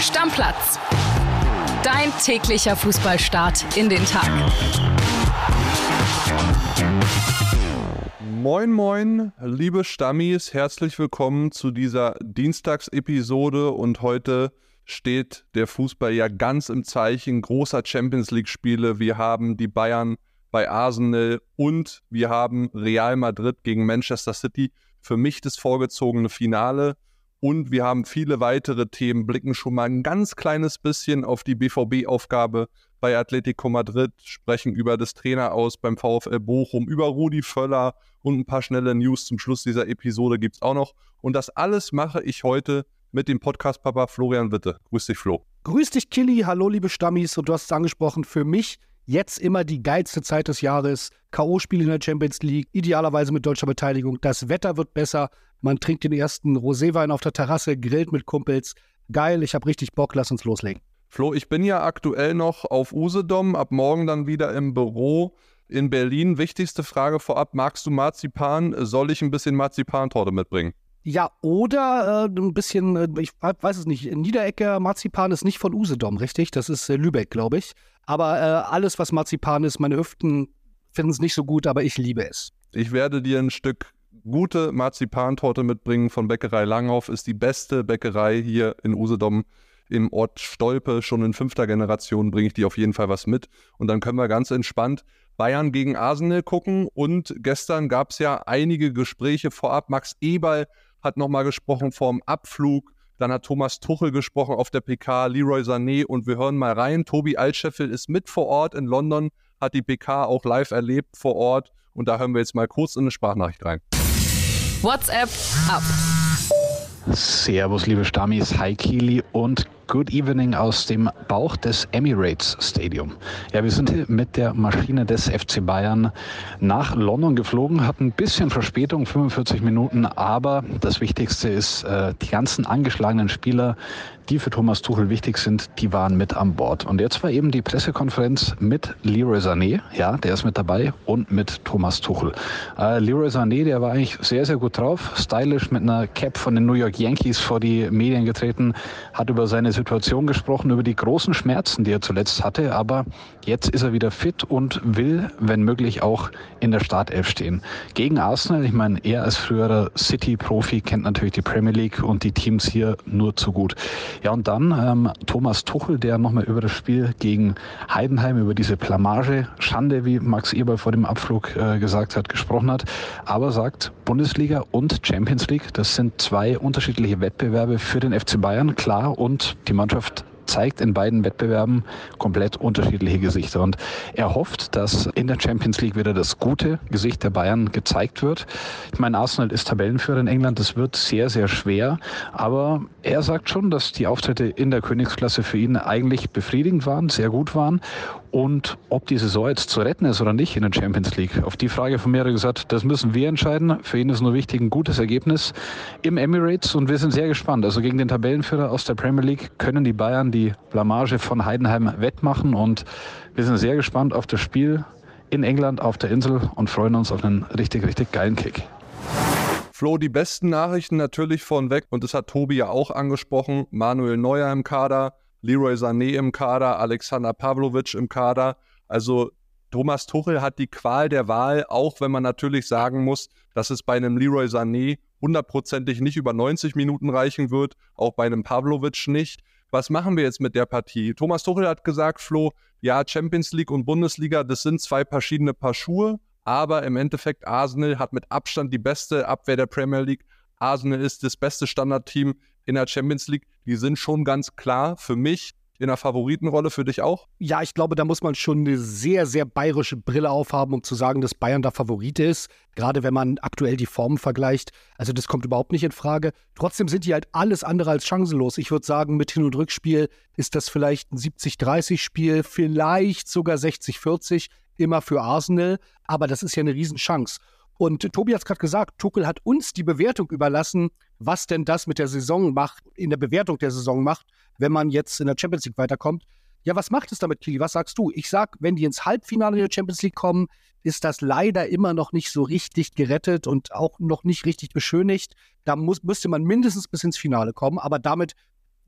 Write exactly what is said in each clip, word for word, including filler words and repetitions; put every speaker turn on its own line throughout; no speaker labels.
Stammplatz. Dein täglicher Fußballstart in den Tag.
Moin moin, liebe Stammis, herzlich willkommen zu dieser Dienstagsepisode und heute steht der Fußball ja ganz im Zeichen großer Champions-League-Spiele. Wir haben die Bayern bei Arsenal und wir haben Real Madrid gegen Manchester City. Für mich das vorgezogene Finale. Und wir haben viele weitere Themen, blicken schon mal ein ganz kleines bisschen auf die B V B-Aufgabe bei Atletico Madrid, sprechen über das Traineraus beim VfL Bochum, über Rudi Völler und ein paar schnelle News zum Schluss dieser Episode gibt es auch noch. Und das alles mache ich heute mit dem Podcast-Papa Florian Witte. Grüß dich, Flo.
Grüß dich, Killy. Hallo, liebe Stammis. Und du hast es angesprochen, für mich jetzt immer die geilste Zeit des Jahres. K O-Spiel in der Champions League, idealerweise mit deutscher Beteiligung. Das Wetter wird besser. Man trinkt den ersten Roséwein auf der Terrasse, grillt mit Kumpels. Geil, ich habe richtig Bock. Lass uns loslegen.
Flo, ich bin ja aktuell noch auf Usedom, ab morgen dann wieder im Büro in Berlin. Wichtigste Frage vorab, magst du Marzipan? Soll ich ein bisschen Marzipantorte mitbringen?
Ja, oder äh, ein bisschen, äh, ich weiß es nicht, Niederecker Marzipan ist nicht von Usedom, richtig? Das ist äh, Lübeck, glaube ich. Aber äh, alles, was Marzipan ist, meine Hüften finden es nicht so gut, aber ich liebe es.
Ich werde dir ein Stück gute Marzipantorte mitbringen von Bäckerei Langhoff. Ist die beste Bäckerei hier in Usedom im Ort Stolpe. Schon in fünfter Generation bringe ich dir auf jeden Fall was mit. Und dann können wir ganz entspannt Bayern gegen Arsenal gucken. Und gestern gab es ja einige Gespräche vorab. Max Eberl hat nochmal gesprochen vorm Abflug. Dann hat Thomas Tuchel gesprochen auf der P K, Leroy Sané. Und wir hören mal rein. Tobi Altscheffel ist mit vor Ort in London, hat die P K auch live erlebt vor Ort. Und da hören wir jetzt mal kurz in eine Sprachnachricht rein.
WhatsApp ab.
Servus, liebe Stammis, hi Kili und good evening aus dem Bauch des Emirates Stadium. Ja, wir sind hier mit der Maschine des F C Bayern nach London geflogen, hatten ein bisschen Verspätung, fünfundvierzig Minuten, aber das Wichtigste ist, äh, die ganzen angeschlagenen Spieler, die für Thomas Tuchel wichtig sind, die waren mit an Bord. Und jetzt war eben die Pressekonferenz mit Leroy Sané, ja, der ist mit dabei, und mit Thomas Tuchel. Äh, Leroy Sané, der war eigentlich sehr, sehr gut drauf, stylisch mit einer Cap von den New York Yankees vor die Medien getreten, hat über seine Situation gesprochen, über die großen Schmerzen, die er zuletzt hatte, aber jetzt ist er wieder fit und will, wenn möglich, auch in der Startelf stehen. Gegen Arsenal, ich meine, er als früherer City-Profi kennt natürlich die Premier League und die Teams hier nur zu gut. Ja, und dann ähm, Thomas Tuchel, der nochmal über das Spiel gegen Heidenheim, über diese Blamage, Schande, wie Max Eberl vor dem Abflug äh, gesagt hat, gesprochen hat, aber sagt, Bundesliga und Champions League, das sind zwei unterschiedliche Wettbewerbe für den F C Bayern, klar, und die Mannschaft zeigt in beiden Wettbewerben komplett unterschiedliche Gesichter. Und er hofft, dass in der Champions League wieder das gute Gesicht der Bayern gezeigt wird. Ich meine, Arsenal ist Tabellenführer in England, das wird sehr, sehr schwer. Aber er sagt schon, dass die Auftritte in der Königsklasse für ihn eigentlich befriedigend waren, sehr gut waren. Und ob die Saison jetzt zu retten ist oder nicht in der Champions League, auf die Frage von mir hat er gesagt, das müssen wir entscheiden. Für ihn ist nur wichtig ein gutes Ergebnis im Emirates und wir sind sehr gespannt. Also gegen den Tabellenführer aus der Premier League können die Bayern die Blamage von Heidenheim wettmachen und wir sind sehr gespannt auf das Spiel in England auf der Insel und freuen uns auf einen richtig, richtig geilen Kick.
Flo, die besten Nachrichten natürlich vornweg und das hat Tobi ja auch angesprochen. Manuel Neuer im Kader, Leroy Sané im Kader, Alexander Pavlovic im Kader. Also Thomas Tuchel hat die Qual der Wahl, auch wenn man natürlich sagen muss, dass es bei einem Leroy Sané hundertprozentig nicht über neunzig Minuten reichen wird, auch bei einem Pavlovic nicht. Was machen wir jetzt mit der Partie? Thomas Tuchel hat gesagt, Flo, ja, Champions League und Bundesliga, das sind zwei verschiedene Paar Schuhe, aber im Endeffekt Arsenal hat mit Abstand die beste Abwehr der Premier League. Arsenal ist das beste Standardteam in der Champions League. Die sind schon ganz klar für mich in der Favoritenrolle, für dich auch?
Ja, ich glaube, da muss man schon eine sehr, sehr bayerische Brille aufhaben, um zu sagen, dass Bayern da Favorit ist. Gerade wenn man aktuell die Formen vergleicht. Also das kommt überhaupt nicht in Frage. Trotzdem sind die halt alles andere als chancenlos. Ich würde sagen, mit Hin- und Rückspiel ist das vielleicht ein siebzig dreißig Spiel, vielleicht sogar sechzig vierzig, immer für Arsenal. Aber das ist ja eine Riesenchance. Und Tobi hat es gerade gesagt, Tuchel hat uns die Bewertung überlassen, was denn das mit der Saison macht, in der Bewertung der Saison macht, wenn man jetzt in der Champions League weiterkommt. Ja, was macht es damit, Kili? Was sagst du? Ich sag, wenn die ins Halbfinale der Champions League kommen, ist das leider immer noch nicht so richtig gerettet und auch noch nicht richtig beschönigt. Da muss, müsste man mindestens bis ins Finale kommen, aber damit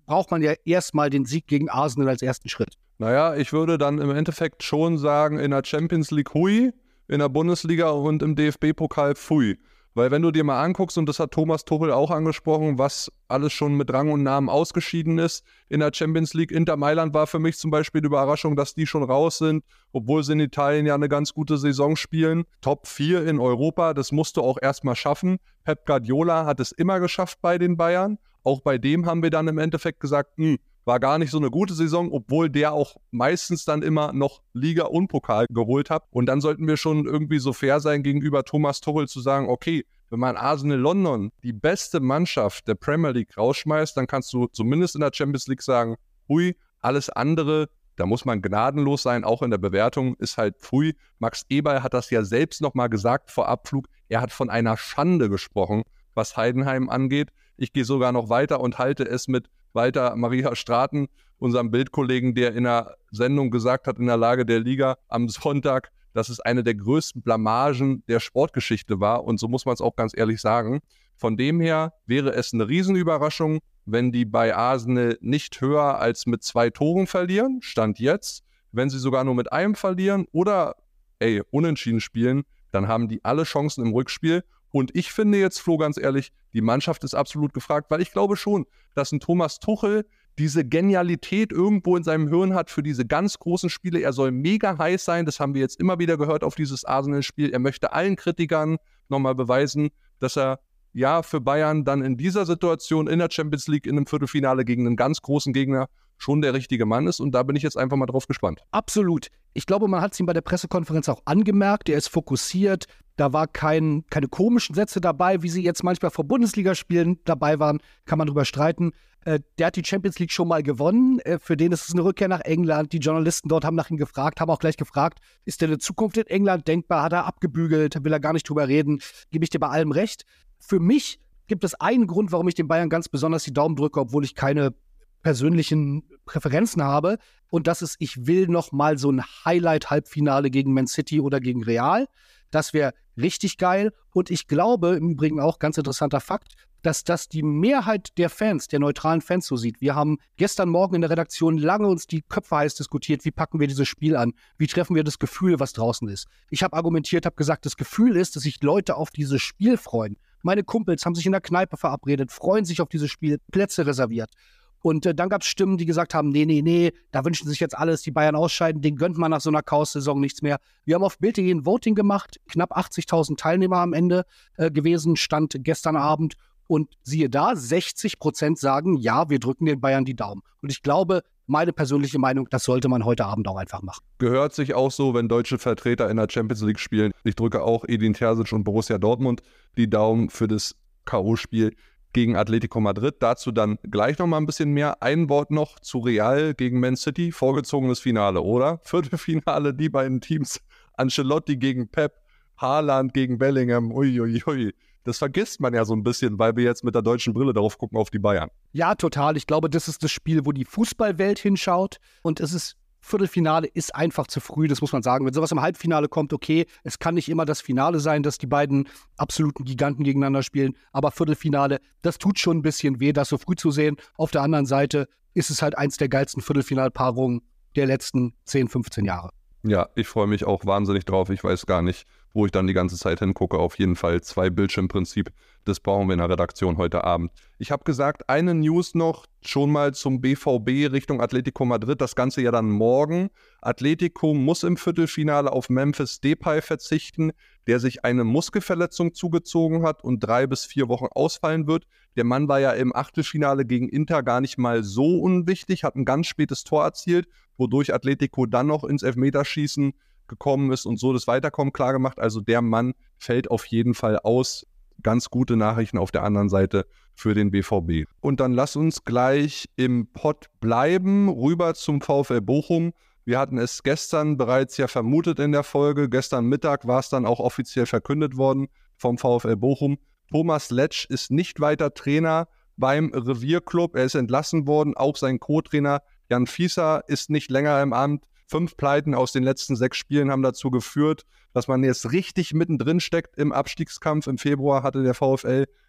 braucht man ja erstmal den Sieg gegen Arsenal als ersten Schritt.
Naja, ich würde dann im Endeffekt schon sagen, in der Champions League hui, in der Bundesliga und im D F B-Pokal pfui. Weil wenn du dir mal anguckst, und das hat Thomas Tuchel auch angesprochen, was alles schon mit Rang und Namen ausgeschieden ist in der Champions League. Inter Mailand war für mich zum Beispiel die Überraschung, dass die schon raus sind, obwohl sie in Italien ja eine ganz gute Saison spielen. Top vier in Europa, das musst du auch erstmal schaffen. Pep Guardiola hat es immer geschafft bei den Bayern. Auch bei dem haben wir dann im Endeffekt gesagt, mh, war gar nicht so eine gute Saison, obwohl der auch meistens dann immer noch Liga und Pokal geholt hat. Und dann sollten wir schon irgendwie so fair sein gegenüber Thomas Tuchel zu sagen, okay, wenn man Arsenal London, die beste Mannschaft der Premier League, rausschmeißt, dann kannst du zumindest in der Champions League sagen, hui, alles andere, da muss man gnadenlos sein, auch in der Bewertung, ist halt pfui. Max Eberl hat das ja selbst nochmal gesagt vor Abflug. Er hat von einer Schande gesprochen, was Heidenheim angeht. Ich gehe sogar noch weiter und halte es mit Walter Maria Straten, unserem Bildkollegen, der in der Sendung gesagt hat, in der Lage der Liga am Sonntag, dass es eine der größten Blamagen der Sportgeschichte war. Und so muss man es auch ganz ehrlich sagen. Von dem her wäre es eine Riesenüberraschung, wenn die bei Arsenal nicht höher als mit zwei Toren verlieren, Stand jetzt. Wenn sie sogar nur mit einem verlieren oder ey, unentschieden spielen, dann haben die alle Chancen im Rückspiel. Und ich finde jetzt, Flo, ganz ehrlich, die Mannschaft ist absolut gefragt, weil ich glaube schon, dass ein Thomas Tuchel diese Genialität irgendwo in seinem Hirn hat für diese ganz großen Spiele. Er soll mega heiß sein, das haben wir jetzt immer wieder gehört auf dieses Arsenal-Spiel. Er möchte allen Kritikern nochmal beweisen, dass er ja für Bayern dann in dieser Situation in der Champions League in einem Viertelfinale gegen einen ganz großen Gegner schon der richtige Mann ist. Und da bin ich jetzt einfach mal drauf gespannt.
Absolut. Ich glaube, man hat es ihm bei der Pressekonferenz auch angemerkt. Er ist fokussiert. Da war kein, keine komischen Sätze dabei, wie sie jetzt manchmal vor Bundesligaspielen dabei waren. Kann man drüber streiten. Äh, der hat die Champions League schon mal gewonnen. Äh, für den ist es eine Rückkehr nach England. Die Journalisten dort haben nach ihm gefragt, haben auch gleich gefragt, ist denn eine Zukunft in England denkbar? Hat er abgebügelt? Will er gar nicht drüber reden? Gebe ich dir bei allem recht. Für mich gibt es einen Grund, warum ich den Bayern ganz besonders die Daumen drücke, obwohl ich keine persönlichen Präferenzen habe. Und das ist, ich will noch mal so ein Highlight-Halbfinale gegen Man City oder gegen Real. Das wäre richtig geil. Und ich glaube, im Übrigen auch, ganz interessanter Fakt, dass das die Mehrheit der Fans, der neutralen Fans so sieht. Wir haben gestern Morgen in der Redaktion lange uns die Köpfe heiß diskutiert, wie packen wir dieses Spiel an, wie treffen wir das Gefühl, was draußen ist. Ich habe argumentiert, habe gesagt, das Gefühl ist, dass sich Leute auf dieses Spiel freuen. Meine Kumpels haben sich in der Kneipe verabredet, freuen sich auf dieses Spiel, Plätze reserviert. Und äh, dann gab es Stimmen, die gesagt haben, nee, nee, nee, da wünschen sich jetzt alles, die Bayern ausscheiden, den gönnt man nach so einer Chaos-Saison nichts mehr. Wir haben auf Bild punkt de ein Voting gemacht, knapp achtzigtausend Teilnehmer am Ende äh, gewesen, stand gestern Abend. Und siehe da, sechzig Prozent sagen, ja, wir drücken den Bayern die Daumen. Und ich glaube, meine persönliche Meinung, das sollte man heute Abend auch einfach machen.
Gehört sich auch so, wenn deutsche Vertreter in der Champions League spielen. Ich drücke auch Edin Terzic und Borussia Dortmund die Daumen für das K O-Spiel gegen Atletico Madrid. Dazu dann gleich noch mal ein bisschen mehr. Ein Wort noch zu Real gegen Man City. Vorgezogenes Finale, oder? Viertelfinale, die beiden Teams. Ancelotti gegen Pep, Haaland gegen Bellingham. Uiuiui. Ui, ui. Das vergisst man ja so ein bisschen, weil wir jetzt mit der deutschen Brille darauf gucken, auf die Bayern.
Ja, total. Ich glaube, das ist das Spiel, wo die Fußballwelt hinschaut. Und es ist, Viertelfinale ist einfach zu früh, das muss man sagen. Wenn sowas im Halbfinale kommt, okay, es kann nicht immer das Finale sein, dass die beiden absoluten Giganten gegeneinander spielen. Aber Viertelfinale, das tut schon ein bisschen weh, das so früh zu sehen. Auf der anderen Seite ist es halt eins der geilsten Viertelfinalpaarungen der letzten zehn, fünfzehn Jahre.
Ja, ich freue mich auch wahnsinnig drauf. Ich weiß gar nicht, wo ich dann die ganze Zeit hingucke. Auf jeden Fall zwei Bildschirmprinzip. Das brauchen wir in der Redaktion heute Abend. Ich habe gesagt, eine News noch schon mal zum B V B Richtung Atletico Madrid. Das Ganze ja dann morgen. Atletico muss im Viertelfinale auf Memphis Depay verzichten, der sich eine Muskelverletzung zugezogen hat und drei bis vier Wochen ausfallen wird. Der Mann war ja im Achtelfinale gegen Inter gar nicht mal so unwichtig, hat ein ganz spätes Tor erzielt, wodurch Atletico dann noch ins Elfmeterschießen gekommen ist und so das Weiterkommen klargemacht. Also der Mann fällt auf jeden Fall aus. Ganz gute Nachrichten auf der anderen Seite für den B V B. Und dann lass uns gleich im Pott bleiben, rüber zum VfL Bochum. Wir hatten es gestern bereits ja vermutet in der Folge. Gestern Mittag war es dann auch offiziell verkündet worden vom VfL Bochum. Thomas Letsch ist nicht weiter Trainer beim Revierclub. Er ist entlassen worden. Auch sein Co-Trainer Jan Fieser ist nicht länger im Amt. Fünf Pleiten aus den letzten sechs Spielen haben dazu geführt, dass man jetzt richtig mittendrin steckt im Abstiegskampf. Im Februar hatte der VfL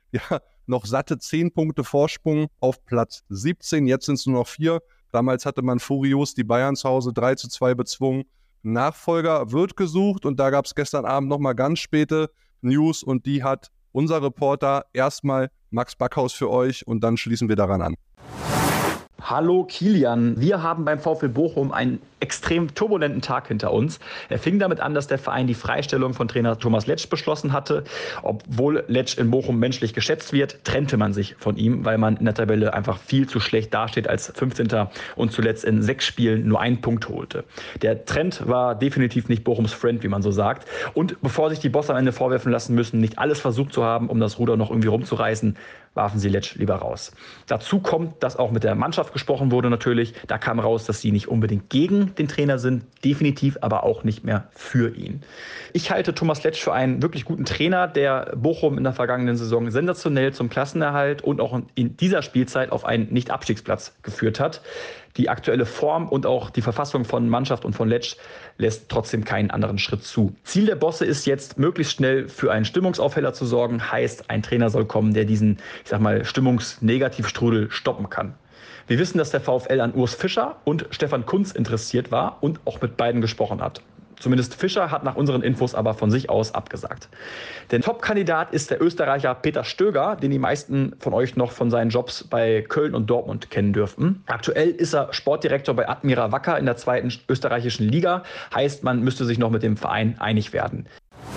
ja noch satte zehn Punkte Vorsprung auf Platz siebzehn. Jetzt sind es nur noch vier. Damals hatte man furios die Bayern zu Hause drei zu zwei bezwungen. Nachfolger wird gesucht und da gab es gestern Abend nochmal ganz späte News und die hat unser Reporter erstmal Max Backhaus für euch und dann schließen wir daran an.
Hallo Kilian, wir haben beim VfL Bochum einen extrem turbulenten Tag hinter uns. Er fing damit an, dass der Verein die Freistellung von Trainer Thomas Letsch beschlossen hatte. Obwohl Letsch in Bochum menschlich geschätzt wird, trennte man sich von ihm, weil man in der Tabelle einfach viel zu schlecht dasteht als fünfzehnter und zuletzt in sechs Spielen nur einen Punkt holte. Der Trend war definitiv nicht Bochums Friend, wie man so sagt. Und bevor sich die Bosse am Ende vorwerfen lassen müssen, nicht alles versucht zu haben, um das Ruder noch irgendwie rumzureißen, warfen sie Letsch lieber raus. Dazu kommt, dass auch mit der Mannschaft gesprochen wurde natürlich. Da kam raus, dass sie nicht unbedingt gegen den Trainer sind, definitiv aber auch nicht mehr für ihn. Ich halte Thomas Letsch für einen wirklich guten Trainer, der Bochum in der vergangenen Saison sensationell zum Klassenerhalt und auch in dieser Spielzeit auf einen Nicht-Abstiegsplatz geführt hat. Die aktuelle Form und auch die Verfassung von Mannschaft und von Letsch lässt trotzdem keinen anderen Schritt zu. Ziel der Bosse ist jetzt, möglichst schnell für einen Stimmungsaufheller zu sorgen. Heißt, ein Trainer soll kommen, der diesen, ich sag mal, Stimmungsnegativstrudel stoppen kann. Wir wissen, dass der VfL an Urs Fischer und Stefan Kuntz interessiert war und auch mit beiden gesprochen hat. Zumindest Fischer hat nach unseren Infos aber von sich aus abgesagt. Der Top-Kandidat ist der Österreicher Peter Stöger, den die meisten von euch noch von seinen Jobs bei Köln und Dortmund kennen dürften. Aktuell ist er Sportdirektor bei Admira Wacker in der zweiten österreichischen Liga. Heißt, man müsste sich noch mit dem Verein einig werden.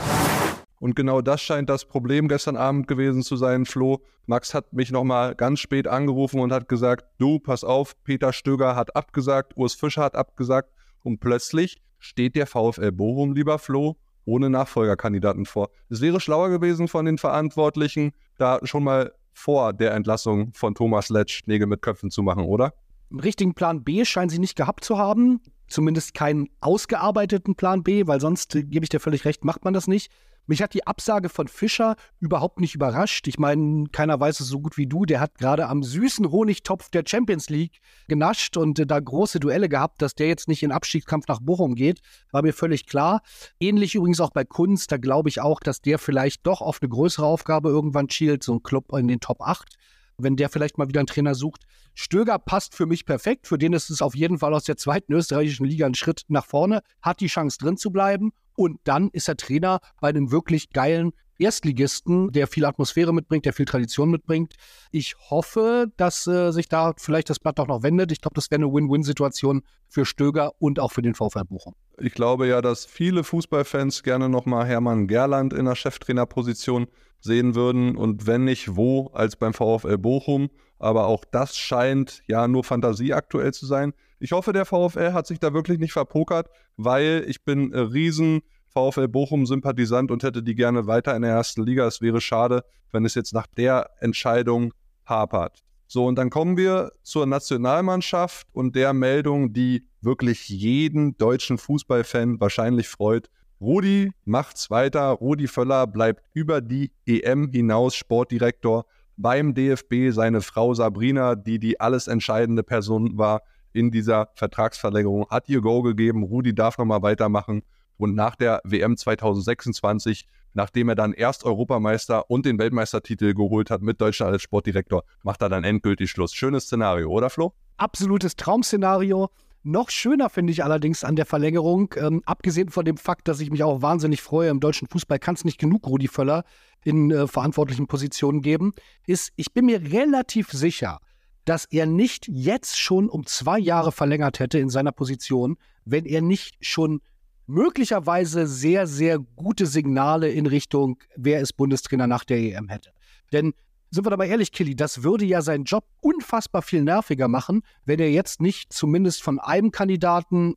Und genau das scheint das Problem gestern Abend gewesen zu sein, Flo. Max hat mich nochmal ganz spät angerufen und hat gesagt, du, pass auf, Peter Stöger hat abgesagt, Urs Fischer hat abgesagt und plötzlich steht der VfL Bochum, lieber Flo, ohne Nachfolgerkandidaten vor. Es wäre schlauer gewesen von den Verantwortlichen, da schon mal vor der Entlassung von Thomas Letsch Nägel mit Köpfen zu machen, oder?
Einen richtigen Plan B scheinen sie nicht gehabt zu haben. Zumindest keinen ausgearbeiteten Plan B, weil sonst, äh, gebe ich dir völlig recht, macht man das nicht. Mich hat die Absage von Fischer überhaupt nicht überrascht. Ich meine, keiner weiß es so gut wie du. Der hat gerade am süßen Honigtopf der Champions League genascht und äh, da große Duelle gehabt. Dass der jetzt nicht in Abstiegskampf nach Bochum geht, war mir völlig klar. Ähnlich übrigens auch bei Kuntz. Da glaube ich auch, dass der vielleicht doch auf eine größere Aufgabe irgendwann schielt. So ein Club in den Top acht. Wenn der vielleicht mal wieder einen Trainer sucht. Stöger passt für mich perfekt. Für den ist es auf jeden Fall aus der zweiten österreichischen Liga ein Schritt nach vorne. Hat die Chance drin zu bleiben. Und dann ist er Trainer bei einem wirklich geilen Erstligisten, der viel Atmosphäre mitbringt, der viel Tradition mitbringt. Ich hoffe, dass äh, sich da vielleicht das Blatt auch noch wendet. Ich glaube, das wäre eine Win-Win-Situation für Stöger und auch für den VfL Bochum.
Ich glaube ja, dass viele Fußballfans gerne nochmal Hermann Gerland in der Cheftrainerposition sehen würden. Und wenn nicht, wo, als beim VfL Bochum. Aber auch das scheint ja nur Fantasie aktuell zu sein. Ich hoffe, der VfL hat sich da wirklich nicht verpokert, weil ich bin ein riesen VfL Bochum-Sympathisant und hätte die gerne weiter in der ersten Liga. Es wäre schade, wenn es jetzt nach der Entscheidung hapert. So, und dann kommen wir zur Nationalmannschaft und der Meldung, die wirklich jeden deutschen Fußballfan wahrscheinlich freut. Rudi macht's weiter. Rudi Völler bleibt über die E M hinaus Sportdirektor beim D F B. Seine Frau Sabrina, die die alles entscheidende Person war in dieser Vertragsverlängerung, hat ihr Go gegeben. Rudi darf nochmal weitermachen. Und nach der W M zwanzig sechsundzwanzig, nachdem er dann erst Europameister und den Weltmeistertitel geholt hat mit Deutschland als Sportdirektor, macht er dann endgültig Schluss. Schönes Szenario, oder Flo?
Absolutes Traum-Szenario. Noch schöner finde ich allerdings an der Verlängerung, ähm, abgesehen von dem Fakt, dass ich mich auch wahnsinnig freue, im deutschen Fußball kann es nicht genug Rudi Völler in äh, verantwortlichen Positionen geben, ist, ich bin mir relativ sicher, dass er nicht jetzt schon um zwei Jahre verlängert hätte in seiner Position, wenn er nicht schon möglicherweise sehr, sehr gute Signale in Richtung, wer ist Bundestrainer nach der E M hätte. Denn, sind wir da mal ehrlich, Killy, das würde ja seinen Job unfassbar viel nerviger machen, wenn er jetzt nicht zumindest von einem Kandidaten,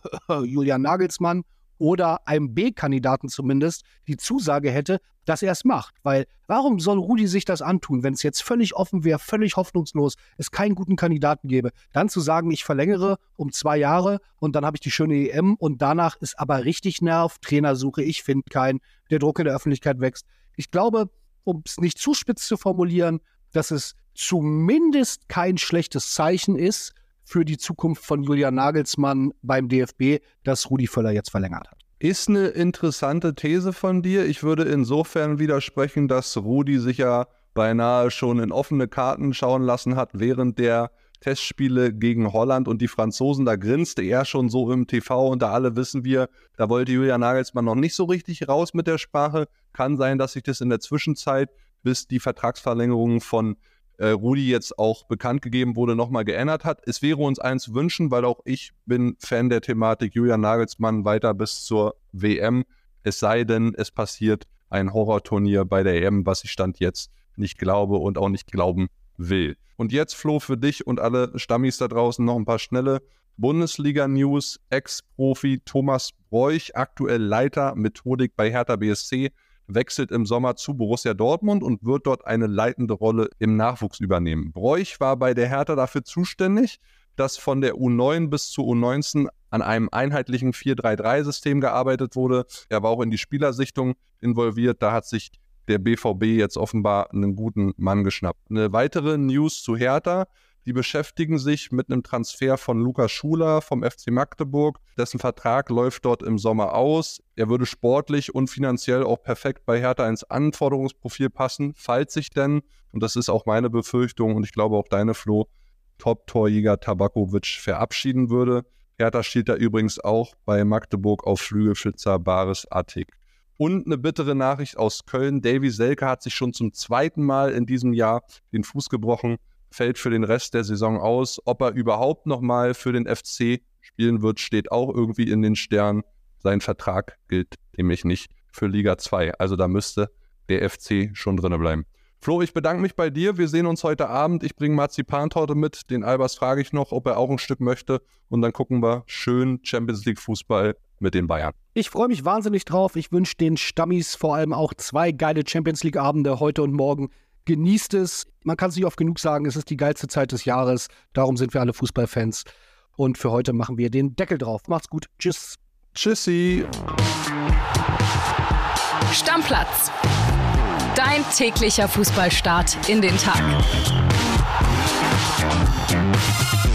Julian Nagelsmann, oder einem B-Kandidaten zumindest, die Zusage hätte, dass er es macht. Weil warum soll Rudi sich das antun, wenn es jetzt völlig offen wäre, völlig hoffnungslos, es keinen guten Kandidaten gäbe, dann zu sagen, ich verlängere um zwei Jahre und dann habe ich die schöne E M und danach ist aber richtig Nerv, Trainersuche, ich finde keinen, der Druck in der Öffentlichkeit wächst. Ich glaube, um es nicht zu spitz zu formulieren, dass es zumindest kein schlechtes Zeichen ist für die Zukunft von Julian Nagelsmann beim D F B, dass Rudi Völler jetzt verlängert hat.
Ist eine interessante These von dir. Ich würde insofern widersprechen, dass Rudi sich ja beinahe schon in offene Karten schauen lassen hat während der Testspiele gegen Holland und die Franzosen. Da grinste er schon so im T V und da alle wissen wir, da wollte Julian Nagelsmann noch nicht so richtig raus mit der Sprache. Kann sein, dass sich das in der Zwischenzeit, bis die Vertragsverlängerung von äh, Rudi jetzt auch bekannt gegeben wurde, nochmal geändert hat. Es wäre uns allen zu wünschen, weil auch ich bin Fan der Thematik Julian Nagelsmann weiter bis zur W M. Es sei denn, es passiert ein Horrorturnier bei der E M, was ich Stand jetzt nicht glaube und auch nicht glauben will. Und jetzt, Flo, für dich und alle Stammis da draußen noch ein paar schnelle Bundesliga-News. Ex-Profi Thomas Broich, aktuell Leiter Methodik bei Hertha B S C, wechselt im Sommer zu Borussia Dortmund und wird dort eine leitende Rolle im Nachwuchs übernehmen. Broich war bei der Hertha dafür zuständig, dass von der U neun bis zur U neunzehn an einem einheitlichen vier drei drei System gearbeitet wurde. Er war auch in die Spielersichtung involviert. Da hat sich der B V B jetzt offenbar einen guten Mann geschnappt. Eine weitere News zu Hertha. Die beschäftigen sich mit einem Transfer von Lukas Schuler vom F C Magdeburg. Dessen Vertrag läuft dort im Sommer aus. Er würde sportlich und finanziell auch perfekt bei Hertha ins Anforderungsprofil passen, falls sich denn, und das ist auch meine Befürchtung und ich glaube auch deine, Flo, Top-Torjäger Tabakovic verabschieden würde. Hertha steht da übrigens auch bei Magdeburg auf Flügelschützer Baris Attik. Und eine bittere Nachricht aus Köln. Davy Selke hat sich schon zum zweiten Mal in diesem Jahr den Fuß gebrochen, fällt für den Rest der Saison aus. Ob er überhaupt nochmal für den F C spielen wird, steht auch irgendwie in den Sternen. Sein Vertrag gilt nämlich nicht für Liga zwei. Also da müsste der F C schon drin bleiben. Flo, ich bedanke mich bei dir. Wir sehen uns heute Abend. Ich bringe Marzipantorte mit. Den Albers frage ich noch, ob er auch ein Stück möchte. Und dann gucken wir schön Champions League Fußball mit den Bayern.
Ich freue mich wahnsinnig drauf. Ich wünsche den Stammis vor allem auch zwei geile Champions League Abende heute und morgen. Genießt es. Man kann es nicht oft genug sagen, es ist die geilste Zeit des Jahres. Darum sind wir alle Fußballfans. Und für heute machen wir den Deckel drauf. Macht's gut. Tschüss.
Tschüssi.
Stammplatz. Dein täglicher Fußballstart in den Tag.